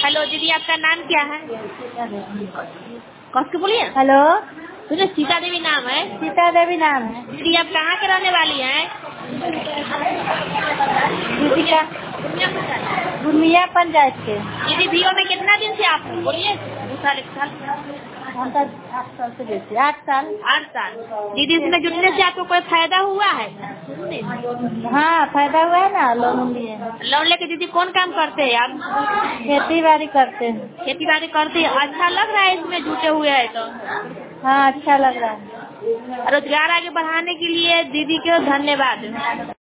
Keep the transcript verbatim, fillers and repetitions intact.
Hello दीदी, आपका नाम क्या है? कौन के बोलिए? हेलो, मुझे सीता देवी नाम है। सीता देवी नाम है। दीदी आप कहाँ के रहने वाली हैं? दीदी का गुनिया पंचायत के। दीदी वीओ में कितना दिन से आप बोलिए? दो साल एक साल हम तो आठ साल से बेचे। आठ साल आठ साल दीदी, इसमें जुड़ने से आपको कोई फायदा हुआ है? हाँ, फायदा हुआ है ना। लोन लिए। लोन लेके दीदी कौन काम करते हैं आप? खेती बाड़ी करते हैं। खेती बाड़ी करते हैं। अच्छा लग रहा है इसमें जुटे हुए है तो? हाँ, अच्छा लग रहा है। रोजगार आगे बढ़ाने के लिए दीदी को धन्यवाद।